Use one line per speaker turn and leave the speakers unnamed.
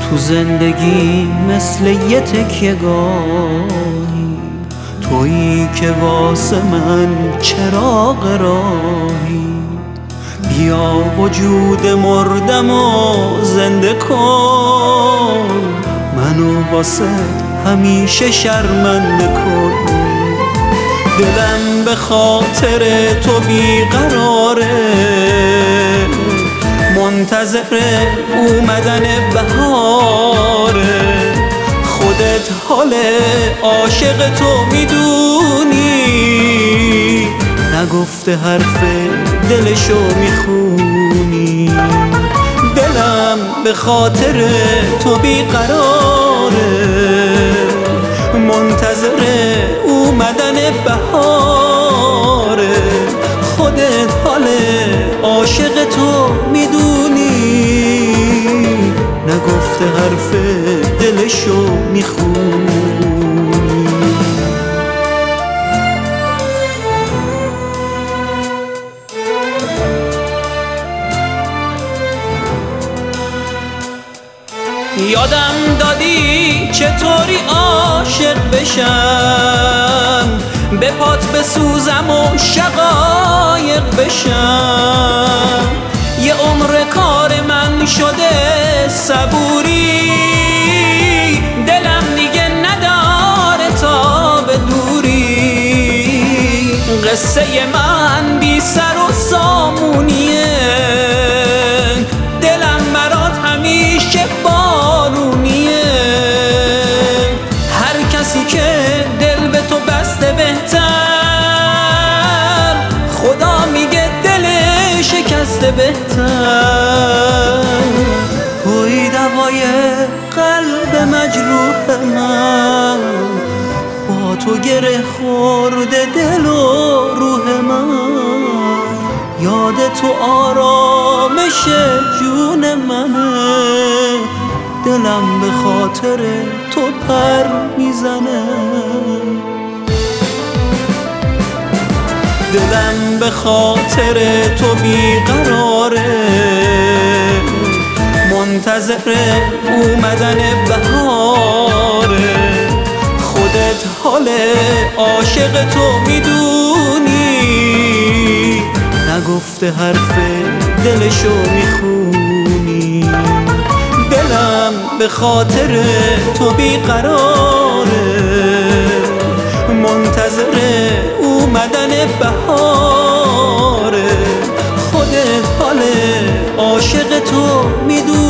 تو زندگی مثل یه تکیه گاهی، تویی که واسه من چراغ راهی. بیا وجود مردم و زنده کن، منو واسه همیشه شرمنده کن. دلم به خاطر تو بیقراره، منتظر اومدن بهاره. خودت حال عاشق تو میدونی، نگفته حرف دلشو میخونی. دلم به خاطر تو بیقراره، منتظر اومدن بهاره. خودت حال عاشق تو میدونی، نگفته حرف دلشو میخونی. یادم دادی چطوری عاشق بشم، به پات بسوزم و شقایق بشم. یه عمر کار من شده صبوری، دلم دیگه نداره تا به دوری. قصه من بی سر و سامونیه، دلم برات همیشه بارونیه. هر کسی که دل به تو بسته بهتر، خدا میگه دل شکسته بهتر. توی دوای قلب مجروح من، با تو گره خورده دل و روح من. یاد تو آرامش جون منه، دلم به خاطر تو پر میزنه. دلم به خاطر تو بیقراره، منتظر اومدن بهاره. خودت حال عاشق تو میدونی، نگفته حرف دلشو میخونی. دلم به خاطر تو بیقراره، منتظر اومدن بهاره. خودت حال عاشق تو میدونی.